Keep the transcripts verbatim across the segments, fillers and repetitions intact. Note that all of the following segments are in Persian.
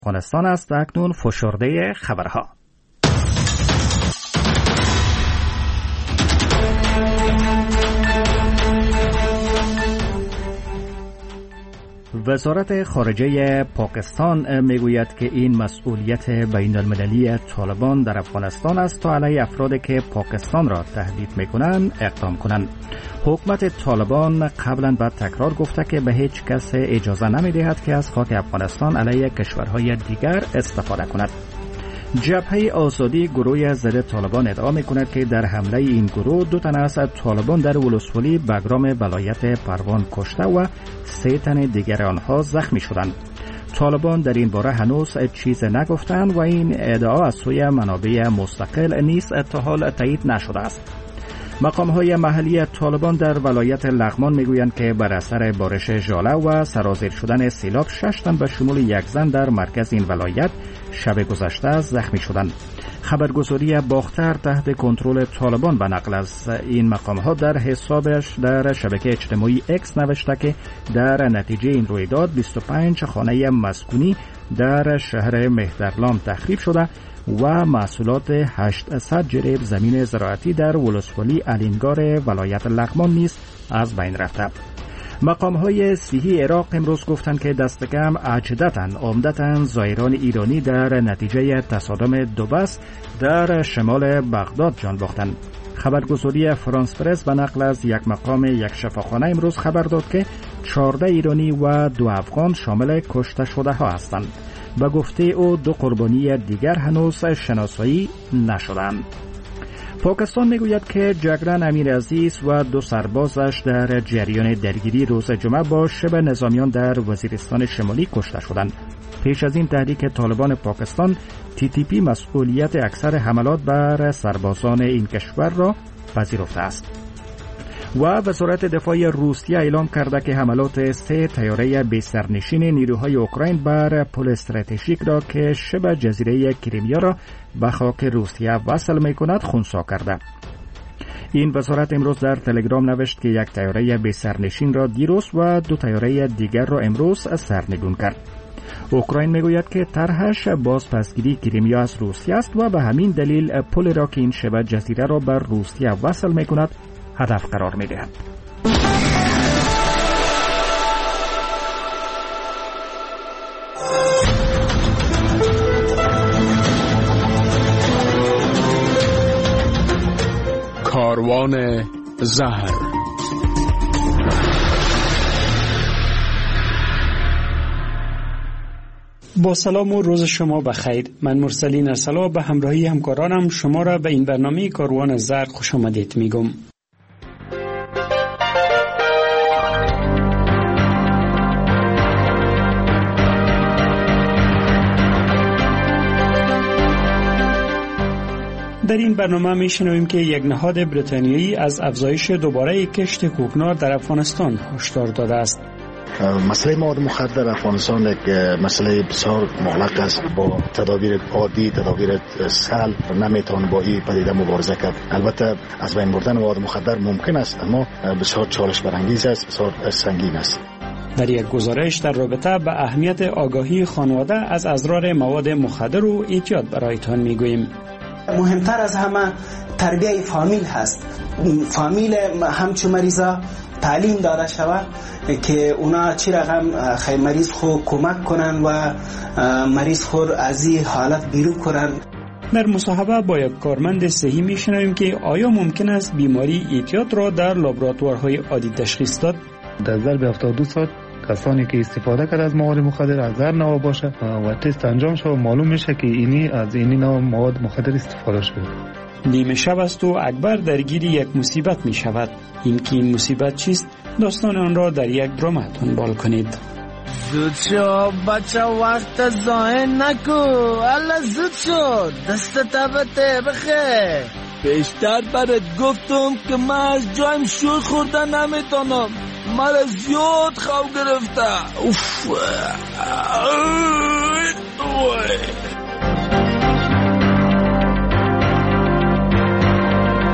افغانستان است. اکنون فشرده خبرها. وزارت خارجه پاکستان میگوید که این مسئولیت بین المللی طالبان در افغانستان است تا علیه افرادی که پاکستان را تهدید میکنند اقدام کنند. حکومت طالبان قبلا به تکرار گفته که به هیچ کس اجازه نمیدهد که از خاک افغانستان علیه کشورهای دیگر استفاده کند. جبهه آزادی گروه ضد طالبان ادعا می‌کند که در حمله این گروه دو تن از طالبان در ولسوالی بگرام ولایت پروان کشته و سه تن دیگر آنها زخمی شدند. طالبان در این باره هنوز چیز نگفتند و این ادعا از سوی منابع مستقل نیز تا حال تایید نشده است. مقام‌های محلی طالبان در ولایت لغمان میگویند که بر اثر بارش ژاله و سرازیر شدن سیلاب شش تن به شمول یک زن در مرکز این ولایت شب گذشته زخمی شدند. خبرگزاری باختر تحت کنترل طالبان به نقل از این مقام‌ها در حسابش در شبکه اجتماعی اکس نوشته که در نتیجه این رویداد بیست و پنج خانه مسکونی در شهر مهدرلام تخریب شده و محصولات هشتصد جریب زمین زراعتی در ولسوالی الینگار ولایت لغمان نیز از بین رفته. مقام‌های صحی عراق امروز گفتند که دست کم عجدتاً عمدتاً زائران ایرانی در نتیجه تصادم دو بس در شمال بغداد جان باختند. خبرگزاری فرانس پرس به نقل از یک مقام یک شفاخانه امروز خبر داد که چهارده ایرانی و دو افغان شامل کشته شده ها هستند. به گفته او دو قربانی دیگر هنوز شناسایی نشدند. پاکستان میگوید که جگرن امیرعزیز و دو سربازش در جریان درگیری روز جمعه با شبه نظامیان در وزیرستان شمالی کشته شدند. پیش از این تحریک طالبان پاکستان تی تی پی مسئولیت اکثر حملات بر سربازان این کشور را پذیرفته است. و وزارت دفاع روسیه اعلام کرده که حملات سه طیاره بی سرنشین نیروهای اوکراین بر پل استراتژیک را که شبه جزیره کریمیا را به خاک روسیه وصل می‌کند خنثی کرده. این وزارت امروز در تلگرام نوشت که یک طیاره بی سرنشین را دیروز و دو طیاره دیگر را امروز سرنگون کرد. اوکراین میگوید که طرحش بازپسگیری کریمیا از روسیه است و به همین دلیل پل را که این شبه جزیره را بر روسیه وصل می‌کند هدف قرار می‌دهد. کاروان زهر. با سلام و روز شما بخیر. من مرسلین ارسلا به همراهی همکارانم شما را به این برنامه کاروان زهر خوش آمدید میگم. در این برنامه میشنویم که یک نهاد بریتانیایی از افزایش دوباره کشت کوکنار در افغانستان هشدار داده است. مسئله مواد مخدر در افغانستان یک مسئله بسیار مغلق است. با تدابیر عادی، تدابیر سهل نمیتوان با این پدیده مبارزه کرد. البته از بین بردن مواد مخدر ممکن است، اما بسیار چالش برانگیز است، بسیار سنگین است. در یک گزارش در رابطه به اهمیت آگاهی خانواده از اضرار مواد مخدر و احتیاط برایتان میگوییم. مهمتر از همه تربیت فامیل هست. فامیل همچو مریضا تعلیم داده شود که اونا چی رقم خیلی مریض خود کمک کنن و مریض خود از این حالت بیرون کنن. در مصاحبه با یک کارمند صحی میشنویم که آیا ممکن است بیماری اعتیاد را در لابراتوارهای عادی تشخیص داد؟ در ظرف هفتاد و دو ساعت کسانی که استفاده کرده از مواد مخدر از هر نوع باشه و تست انجام شد معلوم میشه که اینی از اینی نوع مواد مخدر استفاده شده. نیمه شب است و اکبر درگیر یک مصیبت می شود. این که این مصیبت چیست؟ داستان آن را در یک درام دنبال کنید. زود شو بچه، وقت ضایع نکو. الله زود شو، دست تبته بخیر. بیشتر برات گفتم که من از جایم شور خوردن نمیتونم. مرا زیاد خواب گرفته. اوف.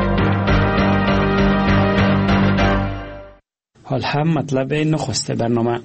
حال هم مطلب نخست برنامه.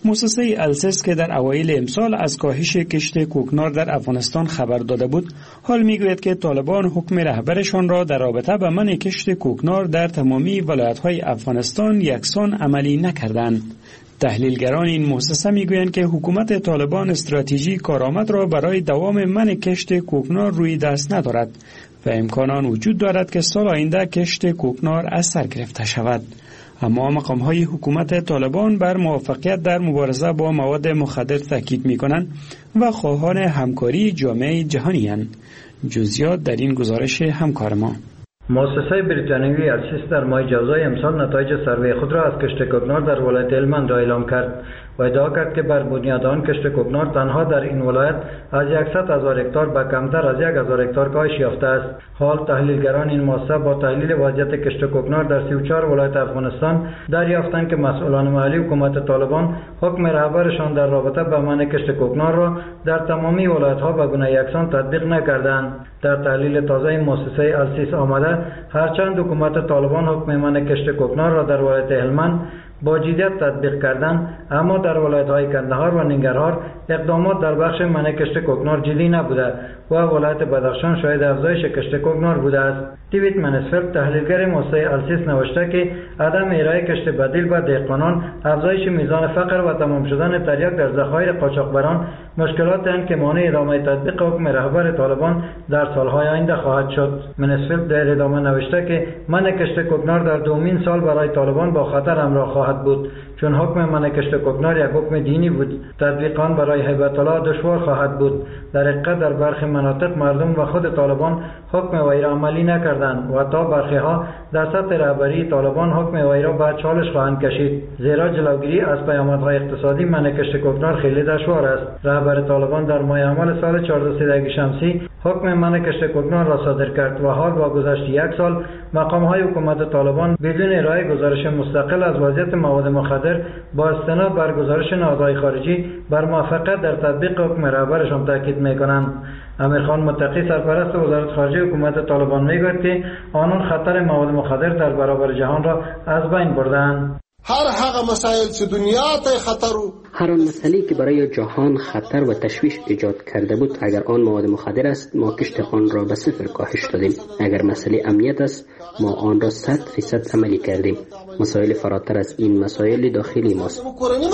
مؤسسه السیس که در اوایل امسال از کاهش کشت کوکنار در افغانستان خبر داده بود، حال میگوید که طالبان حکم رهبرشان را در رابطه با منع کشت کوکنار در تمامی ولایت‌های افغانستان یکسان عملی نکردند. تحلیلگران این مؤسسه میگویند که حکومت طالبان استراتژی کارآمد را برای دوام منع کشت کوکنار روی دست ندارد و امکان آن وجود دارد که سال آینده کشت کوکنار از سر گرفته شود. اما مقام‌های حکومت طالبان بر موفقیت در مبارزه با مواد مخدر تاکید می‌کنند و خواهان همکاری جامعه جهانی اند. جزئیات در این گزارش همکار ما. مؤسسه بریتانیایی السیس در ماه جوزای امسال نتایج سروی خود را از کشت کوکنار در ولایت هلمند اعلام کرد و ادعا کرد که بر بنیاد آن کشت کوکنار تنها در این ولایت از صد هزار هکتار به کمتر از یک هزار هکتار کاهش یافته است. حال تحلیلگران این مؤسسه با تحلیل وضعیت کشت کوکنار در سی و چهار ولایت افغانستان دریافتند که مسئولان محلی حکومت طالبان حکم رهبرشان در رابطه با منع کشت کوکنار را در تمامی ولایت‌ها به گونه یکسان تطبیق نکردند. در تحلیل تازه مؤسسه السیس آمده هرچند حکومت طالبان حکم منع کشت کوکنار را در ولایت هلمند با جدیت تطبیق کردند، اما در ولایت‌های کندهار و ننگرهار اقدامات در بخش منع کشت کوکنار جدی نبوده و ولایت بدخشان شاهد افزایش کشت کوکنار بوده است. دیوید منسفلد تحلیلگر مؤسسه السیس نوشته که عدم ارائه کشت بدیل به دهقانان افزایش میزان فقر و تمام شدن تریاک در ذخایر قاچاقبران مشکلات اند که مانع ادامه تطبیق حکم رهبر طالبان در سالهای آینده خواهد شد. منسفلد در ادامه نوشته که منع کشت کوکنار در دومین سال برای طالبان با خطر همراه خواهد بود، چون حکم منع کشت کوکنار یک حکم دینی بود. تطبیق آن برای هیبت الله دشوار خواهد بود. در حقیقت در برخی مناطق مردم و خود طالبان حکم وی را عملی نکردند و تا برخی ها در سطح رهبری طالبان حکم وی را به چالش خواهند کشید، زیرا جلوگیری از پیامدهای اقتصادی منع کشت کوکنار خیلی دشوار است. رهبر طالبان در ماه حمل سال چهارده‌صد شمسی حکم منع کشت کوکنار را صادر کرد و حال با گذشت یک سال مقام‌های حکومت طالبان بدون ارائه گزارش مستقل از وضعیت مواد مخدر با استناد بر گزارش نهادهای خارجی بر موفقیت در تطبیق حکم رهبرشان تاکید می‌کنند. امیرخان متقی سرپرست وزارت خارجه حکومت طالبان میگوید که آنان خطر مواد مخدر در برابر جهان را از بین بردند. هر هغه مسائل چې دنیا ته خطر هر آن مسئله که برای جهان خطر و تشویش ایجاد کرده بود، اگر آن مواد مخدر است ما کشت آن را به صفر کاهش دادیم. اگر مسئله امنیت است ما آن را صد فیصد عملی کردیم. مسائل فراتر از این مسائل داخلی ماست.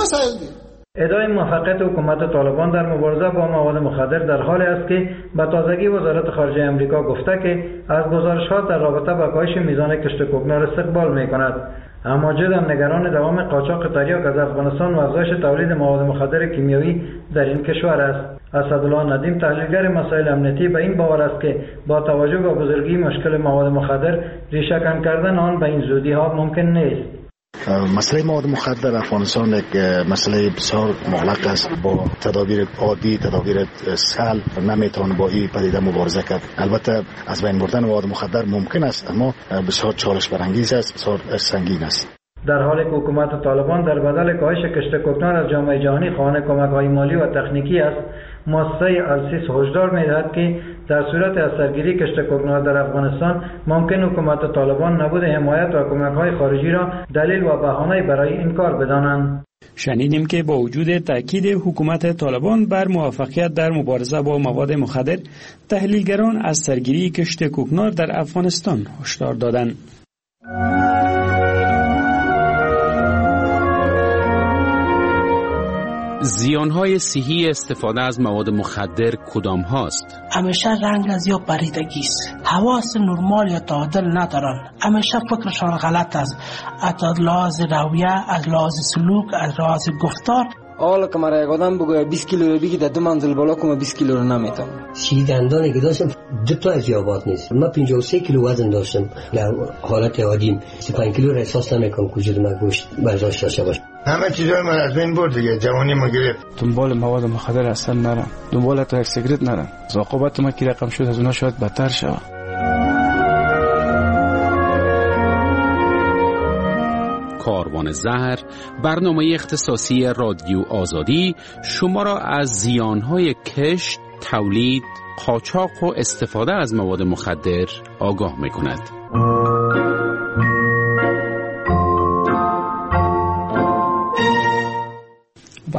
ادعای موفقیت حکومت طالبان در مبارزه با مواد مخدر در حالی است که به تازگی وزارت خارجه امریکا گفته که از گزارش‌ها در رابطه با کاهش میزان کشت کوکنار استقبال می‌کند. اما جداً نگران دوام قاچاق تریاک از افغانستان و افزایش تولید مواد مخدر کیمیایی در این کشور است. اسدالله ندیم تحلیلگر مسائل امنیتی به این باور است که با توجه به بزرگی مشکل مواد مخدر ریشه‌کن کردن آن به این زودی‌ها ممکن نیست. مسئله مواد مخدر افغانستان یک مسئله بسیار مغلق است. با تدابیر عادی، تدابیر سهل نمیتوان با این پدیده مبارزه کرد. البته از بین بردن مواد مخدر ممکن است، اما بسیار چالش برانگیز است، بسیار سنگین است. در حالی که حکومت طالبان در بدل کاهش کشت کوکنار از جامعه جهانی خواهان کمک‌های مالی و تکنیکی است، مؤسسه السیس هشدار می‌دهد که در صورت از سرگیری کشت کوکنار در افغانستان ممکن حکومت طالبان نبود حمایت و کمک‌های خارجی را دلیل و بهانه برای این کار بدانند. شنیدیم که با وجود تاکید حکومت طالبان بر موفقیت در مبارزه با مواد مخدر، تحلیلگران از سرگیری کشت کوکنار در افغانستان هشدار دادند. زیانهای صحی استفاده از مواد مخدر کدام هاست؟ همیشه رنگ از یا پریدگی است. حواس نرمال یا تعادل ندارن. همیشه فکرشان غلط است. از لحاظ رویه، از لحاظ سلوک، از لحاظ گفتار. حالا که مرا یک آدم بگوید بیست کیلو رو بگی در دو منزل بالا کنم بیست کیلو رو نمیتونم. سی دندانی که داشتم دو تا از یابات نیست. من پنجاه و سه کیلو وزن داشتم. در حالت عادیم سی و پنج کیلو را احساس نمیکنم که وجود من گوشت برداشت داشته باشه. همه چیزای من از بین برد دیگه. جوانی ما گرفت. دنبال مواد مخدر اصلا نرم. دنبال تا یک سیگرت نرم. عاقبت ما کی رقم شد از اونها شاید بدتر شود. کاروان زهر، برنامه اختصاصی رادیو آزادی شما را از زیانهای کشت، تولید، قاچاق و استفاده از مواد مخدر آگاه می‌کند.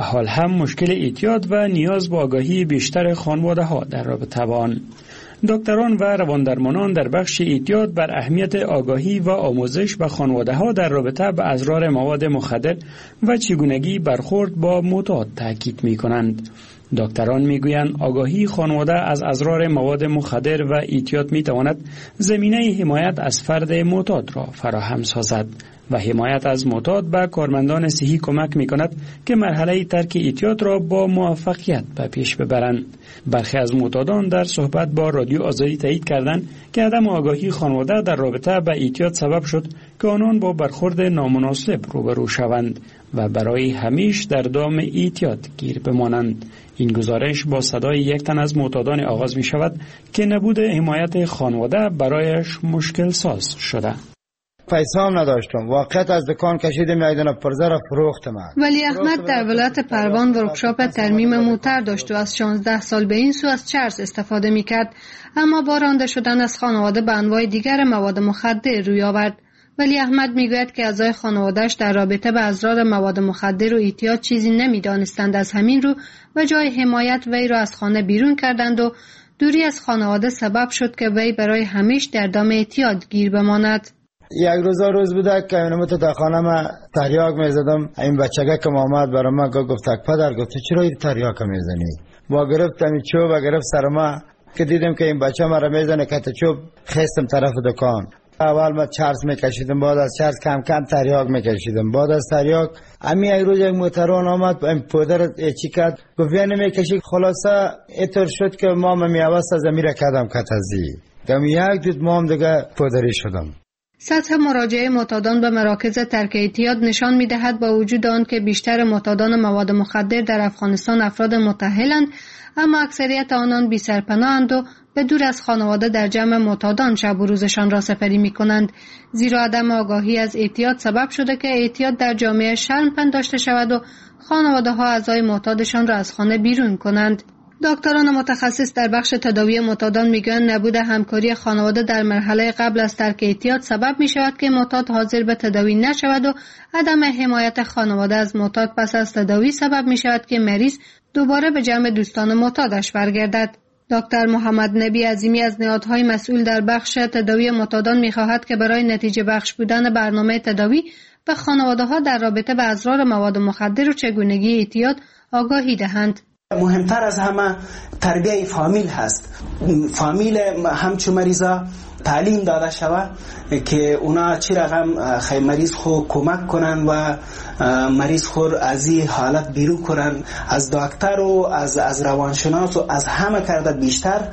حال هم مشکل اعتیاد و نیاز به آگاهی بیشتر خانواده ها در رابطه با آن. دکتران و رواندرمانان در بخش اعتیاد بر اهمیت آگاهی و آموزش به خانواده ها در رابطه به اضرار مواد مخدر و چگونگی برخورد با معتاد تاکید می کنند. دکتران می گویند آگاهی خانواده از اضرار مواد مخدر و اعتیاد می تواند زمینه حمایت از فرد معتاد را فراهم سازد و حمایت از معتاد به کارمندان صحی کمک می کند که مرحله ترک اعتیاد را با موفقیت به پیش ببرند. برخی از معتادان در صحبت با رادیو آزادی تایید کردند که عدم آگاهی خانواده در رابطه با اعتیاد سبب شد که آنان با برخورد نامناسب روبرو شوند و برای همیشه در دام اعتیاد گیر بمانند. این گزارش با صدای یک تن از معتادان آغاز می شود که نبود حمایت خانواده برایش مشکل ساز شده. پیسه هم نداشتم، واقعیت از دکان کشیدم یک دونه پرزه را فروختم. ولی احمد در ولایت پروان ورکشاپ ترمیم موتر داشت و از شانزده سال به این سو از چرس استفاده می کرد، اما با رانده شدن از خانواده به انواع دیگر مواد مخدر روی آورد. ولی احمد میگوید که اعضای خانواده‌اش در رابطه به اضرار مواد مخدر و اعتیاد چیزی نمیدانستند. از همین رو و جای حمایت وی را از خانه بیرون کردند و دوری از خانواده سبب شد که وی برای همیشه در دام اعتیاد گیر بماند. یک روزا روز بوده که اینو تا خانه ما تریاک میزدم، این بچگه که آمد برای ما گفت پدر گفت چرا این تریاک میزنی؟ با گرفتم چوب و گرفت سر ما که دیدم که این بچه ما را میزنه که چوب خستم طرف دکان. اول ما چرس میکشیدم، بعد از چرس کم کم تریاک میکشیدم، بعد از تریاک امی یک روز یک موتران آمد این پودر چی کرد گفت یا نمیکشی، خلاصه اینطور شد که ما میوست از امیر کدم کتازی دم یک دود ما هم دیگه پودری شدم. سطح مراجعه معتادان به مراکز ترک اعتیاد نشان می‌دهد با وجود آن که بیشتر معتادان مواد مخدر در افغانستان افراد متأهلند، اما اکثریت آنان بی سرپناه‌اند و به دور از خانواده در جمع معتادان شب و روزشان را سپری می‌کنند، زیرا عدم آگاهی از اعتیاد سبب شده که اعتیاد در جامعه شرم پنداشته شود و خانواده‌ها اعضای معتادشان را از خانه بیرون کنند. دکتران متخصص در بخش تداوی معتادان میگویند نبود همکاری خانواده در مرحله قبل از ترک اعتیاد سبب می شود که معتاد حاضر به تداوی نشود و عدم حمایت خانواده از معتاد پس از تداوی سبب می شود که مریض دوباره به جمع دوستان معتادش برگردد. دکتر محمد نبی عظیمی از نهادهای مسئول در بخش تداوی معتادان می خواهد که برای نتیجه بخش بودن برنامه تداوی به خانواده ها در رابطه به اضرار مواد مخدر و چگونگی اعتیاد آگاهی دهند. مهمتر از همه تربیه فامیل هست. فامیل همچون مریضا تعلیم داده شود که اونا چی رقم خیلی مریض خو کمک کنن و مریض خور از این حالت بیرون کنن. از دکتر و از از روانشناس و از همه کرده بیشتر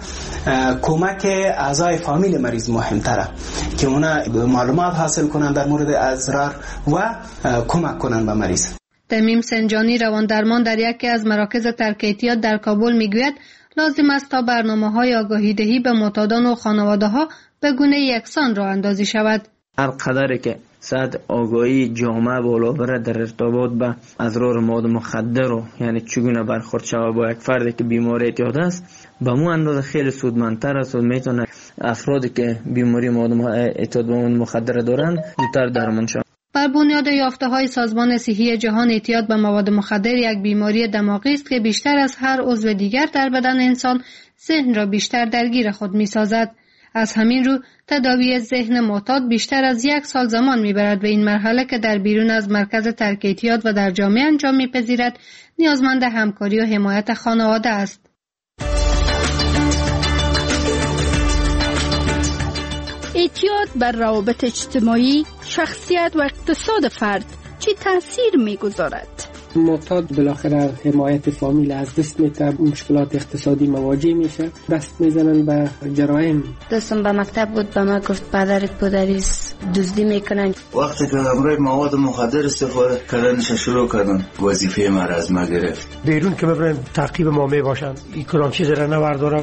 کمک اعضای فامیل مریض مهمتره که اونا معلومات حاصل کنن در مورد اضرار و کمک کنن به مریض. تمیم سنجانی رواندرمان در یکی از مراکز ترک اعتیاد در کابل میگوید لازم است تا برنامه‌های آگاهی دهی به معتادان و خانواده‌ها به گونه یکسان راه اندازی شود. هر قدری که سطح آگاهی جامعه بالا بره در ارتباط به اضرار مواد مخدر و یعنی چگونه برخورد شود با یک فردی که بیماری اعتیاد است، به مو اندازه خیلی سودمندتر است و میتونه افرادی که بیماری مواد اعتیاد به مواد مخدر دارند زودتر درمان شوند. بر بنیاد یافته‌های سازمان صحی جهان اعتیاد به مواد مخدر یک بیماری دماغی است که بیشتر از هر عضو دیگر در بدن انسان ذهن را بیشتر درگیر خود می‌سازد. از همین رو تداوی ذهن معتاد بیشتر از یک سال زمان می‌برد و این مرحله که در بیرون از مرکز ترک اعتیاد و در جامعه انجام می‌پذیرد نیازمند همکاری و حمایت خانواده است. اعتیاد بر روابط اجتماعی، شخصیت و اقتصاد فرد چه تأثیر می‌گذارد؟ معتاد بالاخره حمایت فامیل از دست میده، مشکلات اقتصادی مواجه میشه، دست میزنن به جرایم. دستم به مکتب بود، به ما گفت پدرت پدریس دزدی میکنن. وقتی که برای مواد مخدر استفاده کردنش شروع کردن وظیفه ما را از ما گرفت. بیرون که ببرن تعقیب ما میباشن، این کدام چیز را نوردارم.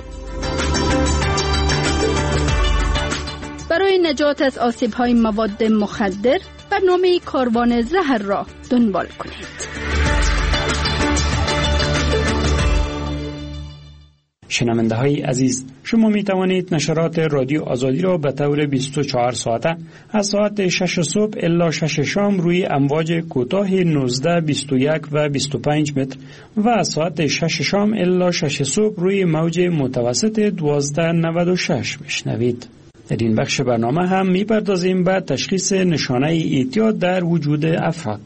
برای نجات از آسیب‌های مواد مخدر برنامه کاروان زهر را دنبال کنید. شنونده های عزیز، شما می توانید نشرات رادیو آزادی را به طور بیست و چهار ساعته از ساعت شش صبح الی شش شام روی امواج کوتاه نوزده، بیست و یک و بیست و پنج متر و از ساعت شش شام الی شش صبح روی موج متوسط دوازده نود و شش میشنوید. در این بخش برنامه هم میپردازیم به تشخیص نشانه اعتیاد در وجود افراد.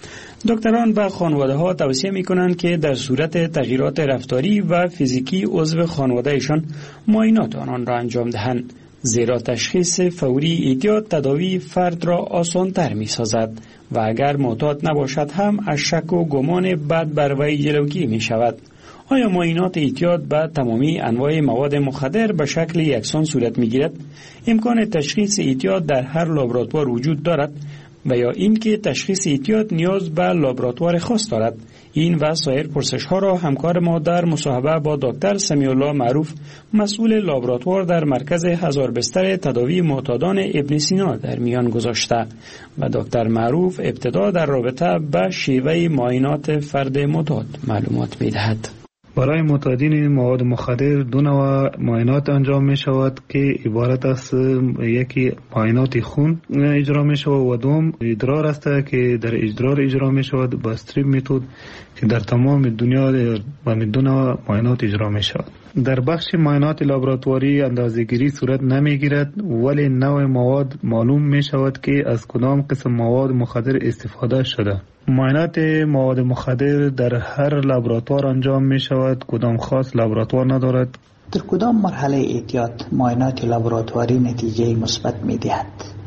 دکتران به خانواده ها توصیه می کنند که در صورت تغییرات رفتاری و فیزیکی عضو خانواده ایشان معاینات آنان را انجام دهند، زیرا تشخیص فوری اعتیاد تداوی فرد را آسان تر می سازد و اگر معتاد نباشد هم از شک و گمان بد بر وی جلوگیری می شود. آیا معاینات اعتیاد به تمامی انواع مواد مخدر به شکل یکسان صورت می گیرد؟ امکان تشخیص اعتیاد در هر لابراتوار وجود دارد و یا اینکه تشخیص اعتیاد نیاز به لابراتوار خاص دارد؟ این و سایر پرسش ها را همکار ما در مصاحبه با دکتر سمیع الله معروف، مسئول لابراتوار در مرکز هزار بستر تداوی معتادان ابن سینا در میان گذاشته و دکتر معروف ابتدا در رابطه به شیوه معاینات فرد معتاد معلومات می دهد. برای معتادین مواد مخدر دو نوع معاینات انجام می شود که عبارت است یکی معاینات خون اجرا می شود و دوم ادرار است که در ادرار اجرا می شود با استریپ متد که در تمام دنیا و دو نوع معاینات اجرا می شود. در بخش معاینات لابراتواری اندازه‌گیری صورت نمی گیرد ولی نوع مواد معلوم می شود که از کدام قسم مواد مخدر استفاده شده. معاینات مواد مخدر در هر لابراتوار انجام می شود، کدام خاص لابراتوار ندارد. در کدام مرحله اعتیاد معاینات لابراتواری نتیجه مثبت می دهد؟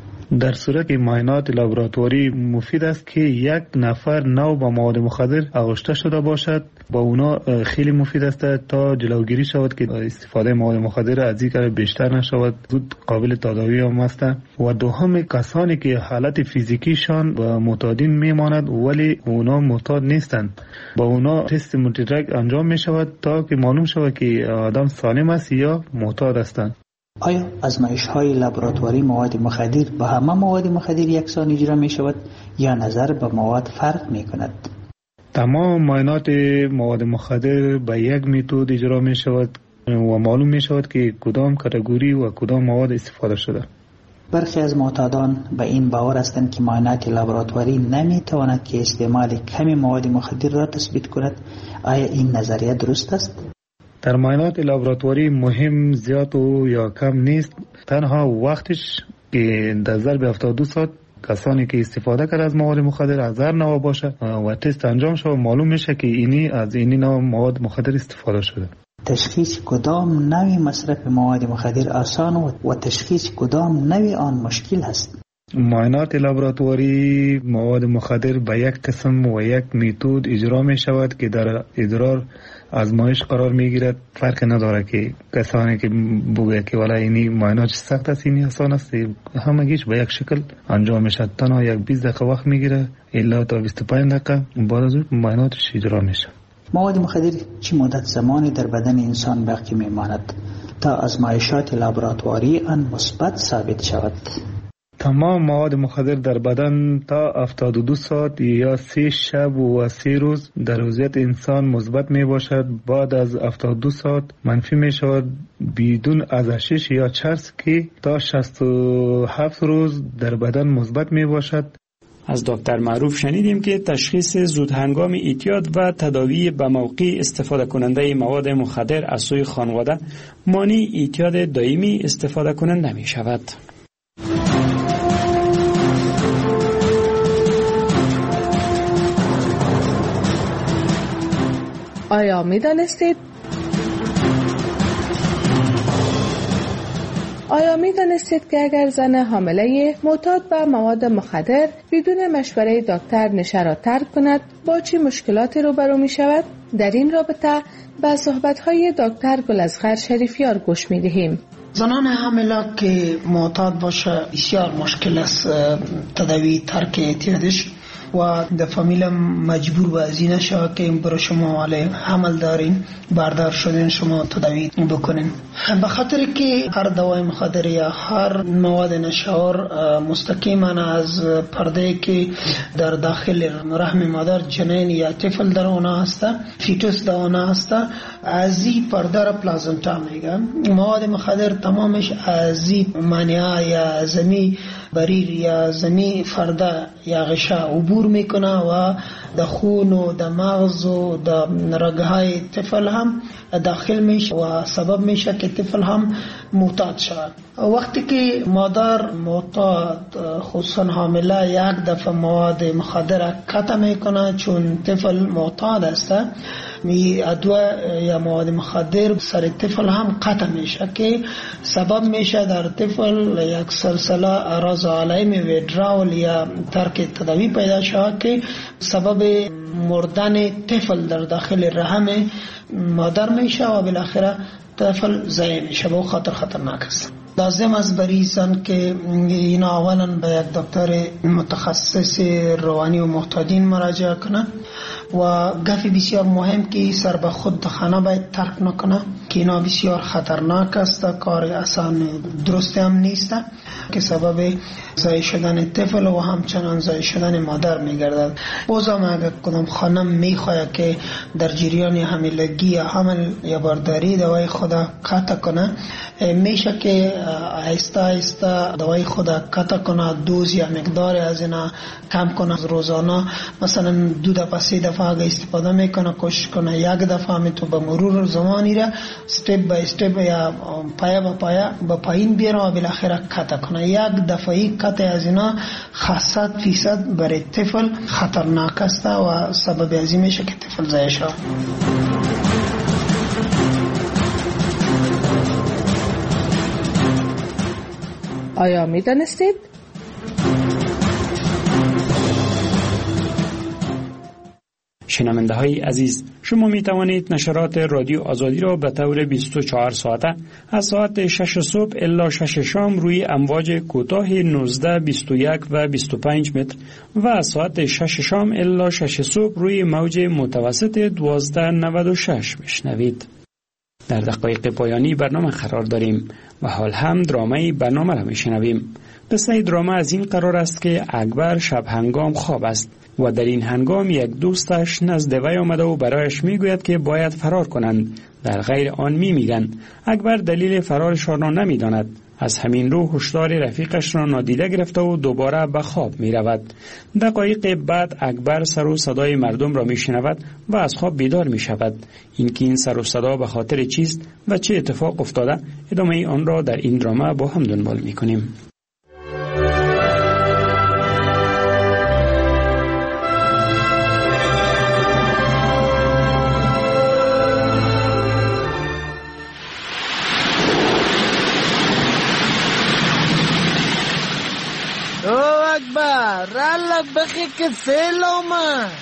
در صورت که معاینات لابراتواری مفید است که یک نفر نو با مواد مخدر آغشته شده باشد، با اونا خیلی مفید است تا جلوگیری شود که استفاده مواد مخدر از این بیشتر نشود، زود قابل تداوی هم است. و دوم کسانی که حالت فیزیکیشان و معتادین میماند ولی اونا معتاد نیستند، با اونا تست مدرک انجام می شود تا که معلوم شود که آدم سالم است یا معتاد هستند. آیا آزمایش های لابراتواری مواد مخدر با همه مواد مخدر یکسان اجرا می شود یا نظر به مواد فرق می کند؟ تمام معاینات مواد مخدر به یک متد اجرا می شود و معلوم می شود که کدام کاتگوری و کدام مواد استفاده شده. برخی از معتادان به این باور هستند که معاینات لابراتواری نمی تواند که استعمال کمی مواد مخدر را تثبیت کند. آیا این نظریه درست است؟ در معاینات لابراتواری مهم زیاد و یا کم نیست، تنها وقتش که در ظرف هفتاد و دو ساعت کسانی که استفاده کرده از مواد مخدر از هر نوع باشه و تست انجام شود معلوم میشه که اینی از اینی نوع مواد مخدر استفاده شده. تشخیص کدام نوع مصرف مواد مخدر آسان و تشخیص کدام نوع آن مشکل است؟ معاینات لابراتواری مواد مخدر به یک قسم و یک متد اجرا می شود که در ادرار آزمایش قرار می گیرد. فرق نداره که کسانی که بگه که والا اینی معاینات سخت است اینی آسان است، همگیش به یک شکل انجام می شود. تنها یک بیست دقیقه وقت می گیره الا تا بیست و پنج دقیقه بعد از اون معایناتش اجرا می شود. مواد مخدر چه مدت زمانی در بدن انسان باقی می ماند تا آزمایشات لابراتواری آن مثبت ثابت شود؟ تمام مواد مخدر در بدن تا هفتاد و دو ساعت یا سه شب و سه روز در وضعیت انسان مثبت می باشد. بعد از هفتاد و دو ساعت منفی می شود بدون ازشش یا چرس که تا شصت و هفت روز در بدن مثبت می باشد. از دکتر معروف شنیدیم که تشخیص زود هنگام اعتیاد و تداوی به موقع استفاده کننده مواد مخدر از سوی خانواده مانع اعتیاد دائمی استفاده کننده می شود. آیا می دانستید؟ آیا می دانستید که اگر زن حامله معتاد به مواد مخدر بدون مشوره دکتر نشه را ترک کند با چه مشکلاتی روبرو می شود؟ در این رابطه به صحبت‌های دکتر گلاصغر شریفیار گوش می دهیم. زنان حامله که معتاد باشه بسیار مشکل است تداوی ترک اعتیادش و در فامیل مجبور به ازینه شود که برای شما علی حمل دارین بردار شدین شما تداوی بکنین، به خاطر که هر دوای مخدر یا هر مواد نشار مستقیما از پرده که در داخل رحم مادر جنین یا طفل در آن هست فیتوس در آن هست از این پرده را پلازنتا میگن. مواد مخدر تمامش از این منیه یا زمین بریر یا زمین فرده یا غشا عبور میکنه و در خون و در مغز و در رگهای طفل هم داخل میشه و سبب میشه که طفل هم معتاد شود. وقتی که مادر معتاد خصوصا حامله یک دفعه مواد مخدر قطع میکنه چون طفل معتاد است، می ادویه یا مواد مخدر سر طفل هم قطع میشه که سبب میشه در طفل یک سلسله اعراض علائم ویدرال یا ترک تداوی پیدا شود که سبب مردن طفل در داخل رحم مادر میشه و بالاخره طفل ضایع میشه و خطر خطرناک است. لازم است بریزن که اینا اولا به یک دکتر متخصص روانی و معتادین مراجعه کنه و گفی بسیار مهم که سر به خود خانه باید ترک نکنه که اینا بسیار خطرناک است، کار آسان درست هم نیست که سبب ضایع شدن طفل و همچنان ضایع شدن مادر میگردد. بازم اگر کدام خانم میخواهد که در جریان حاملگی یا حمل یا بارداری دوای خدا قطع کنه، میشه که آهسته آهسته دوای خدا قطع کنه، دوز یا مقدار از اینا کم کنه. روزانه مثلا دو دفعه سه دفعه اگه استفاده میکنه کوشش کنه یک دفعه میتو به مرور زمانی را استپ بای استپ یا پایا با پایا با پایین بیاره و بالاخره قطع کنه. یک دفعه قطع از اینا صد فیصد برای طفل خطرناک است و سبب ازی میشه که طفل ضایع شود. آیا می دانستید؟ شنونده های عزیز، شما می توانید نشرات رادیو آزادی را به طور بیست و چهار ساعته از ساعت شش صبح الا شش شام روی امواج کوتاه نوزده، بیست و یک و بیست و پنج متر و از ساعت شش شام الا شش صبح روی موج متوسط دوازده نود و شش بشنوید. در دقایق پایانی برنامه قرار داریم و حال هم درامه برنامه را میشنویم. قصه درامه از این قرار است که اکبر شب هنگام خواب است و در این هنگام یک دوستش نزد وی آمده و برایش میگوید که باید فرار کنند. در غیر آن می میگن اکبر دلیل فرارشان را نمیداند. از همین رو هشدار رفیقش را نادیده گرفته و دوباره به خواب می رود. دقایق بعد اکبر سر و صدای مردم را می شنود و از خواب بیدار می شود. اینکه این سر و صدا به خاطر چیست و چه اتفاق افتاده، ادامه آن را در این درامه با هم دنبال می کنیم. رالله بخی که فیل آمد.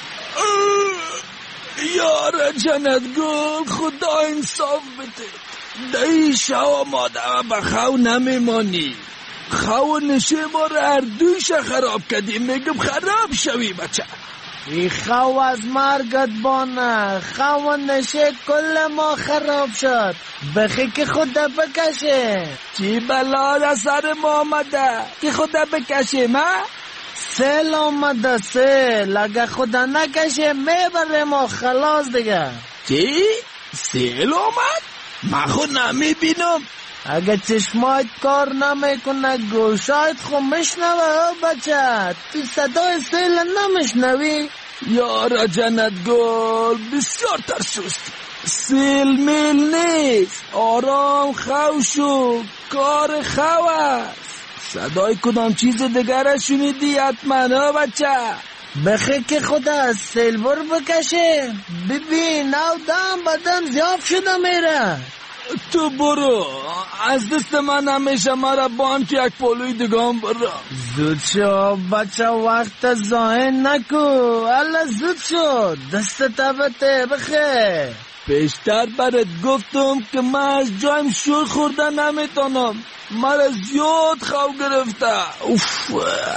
یار جنت گل خدا انصاف بده. دایی شو مادر به خو نمیمانی. خو نشه ما را هر دویش خراب کردیم. میگم خراب شوی بچه. ای خو از مرگت بانه. خو نشه کل ما خراب شد. بخی که خدا بکشه. چی بلا در سر ما آمده که خدا بکشه ما؟ سیل آمده سیل. اگه خدا نکشه میبره ما خلاص دیگه. چی؟ سیل آمد؟ من خود نمیبینم. اگه چشمایت کار نمیکنه گوشایت خود مشنوه بچه. تو صدای سیل نمیشنوی؟ یارا جنت گل بسیار ترسوستی. سیل میل نیست. آرام خو شو. کار خو است. صدای کدام چیز دیگر شنیدی حتما ها بچه؟ بخی که خدا از سیل بر بکشه. ببین او دم بدن زیاب شده میره. تو برو. از دست من همیشه مرا بان که یک پولوی دگام برو. زود شو بچه وقت ضایع نکو. الله زود شو. دست تبته بخی. پیشتر برات گفتم که من از جایم شور خورده نمیتونم. مرا زیاد خو گرفته. اوف.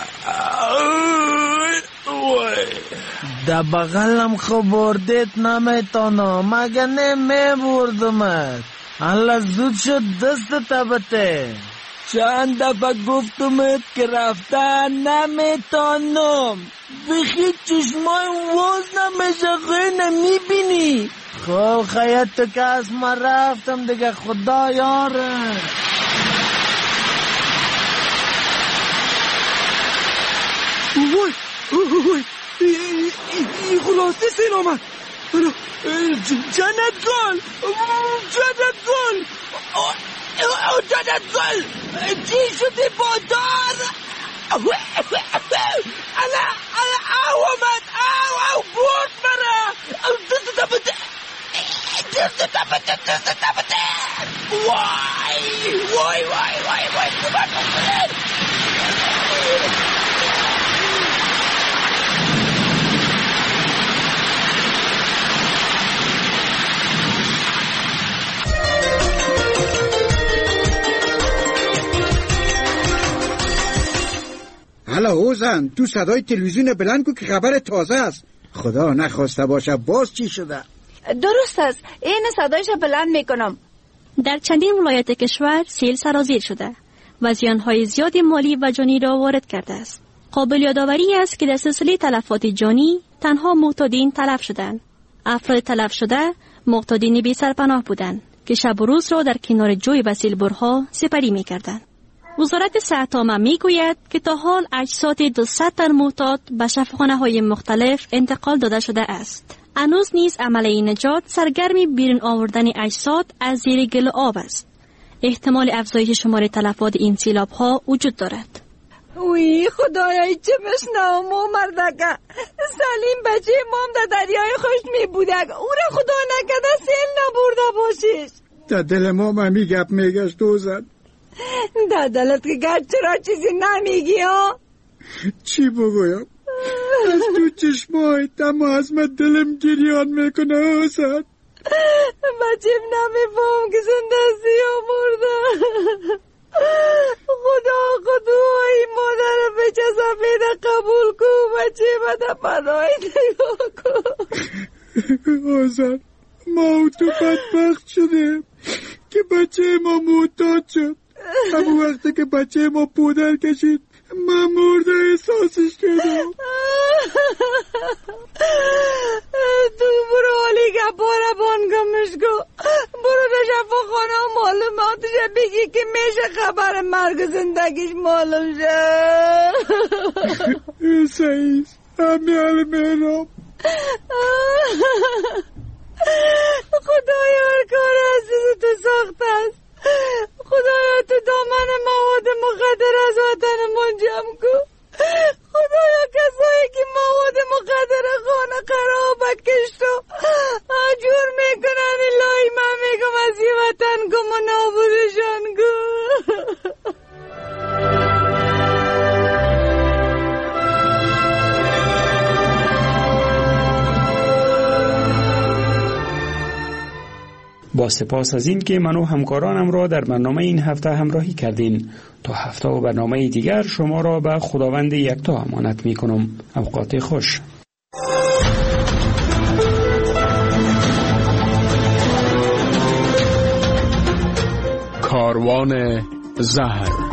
در بغلم خو بردیت نمیتونم. مگه نمی بردمت. الله زود شد دست تبته. چند دفعه گفتمت که رفتن نمیتانم. بخی چشمای واز نمیشه خیلی نمیبینی. خب خیلی تو که از ما رفتم دیگه خدا یاره. وای وای این خلاصه سین آمد. جنت گل جنت گل جنت گل چی شده بادار؟ الا او آمد او او برد مرا دست تبته دست تبته دست تبته وای وای وای وای وای کمک کنید. حالا اوزن تو صدای تلویزیون بلند کو که خبر تازه است. خدا نخواسته باشه باز چی شده؟ درست است، این صدایش بلند میکنم. در چندین ولایت کشور سیل سرازیر شده و زیانهای زیاد مالی و جانی را وارد کرده است. قابل یادآوری است که در سلسله تلفات جانی تنها معتادین تلف شدند. افراد تلف شده معتادین بی سرپناه بودند که شب و روز را در کنار جوی و سیلبرها سپری میکردند. وزارت صحت عامه میگوید که تا حال اجساد دویست تن معتاد به شفاخانه‌های مختلف انتقال داده شده است. هنوز نیز عملیه نجات سرگرمی بیرون آوردن اجساد از زیر گل و آب است. احتمال افزایش شمار تلفات این سیلاب‌ها وجود دارد. وی خدایای چه بشنوم و مردکه سلیم بچه مام در دریای خوش می بودک. او را خدا نکده سیل نبرده باشیش. در دل ما ممی گپ میگشت دوزن. در دلت که گرد چرا چیزی نمیگی ها؟ چی بگویم؟ از تو چشمای تما از من دلم گریان میکنه حسن. بچیم نمیفهم که زندستی ها مرده. خدا خدای مادر بچه سفید قبول کو بچه بده پناهی نگاه کن. حسن ما و تو بدبخت شده که بچه ما معتاد شد. همون وقتی که بچه ما پودر کشید من مرده احساسش کردم. تو برو حالی که باره بانگمش کو. برو در شفاخانه و معلوماتش بگی که میشه خبر مرگ زندگیش معلوم شه. سعید همی حال میرم. خدایا هر کار عزیز تو ساخت است. خدایا تو دامن مواد مخدر از وطن منجم کن. خدایا کسایی که مواد مخدر خانه خراب کشت و جور میکنن الهی من میگم از این وطن کن و نابودشان کن. با سپاس از این که من و همکارانم را در برنامه این هفته همراهی کردین. تا هفته و برنامه دیگر شما را به خداوند یکتا امانت می کنم. اوقات خوش. کاروان زهر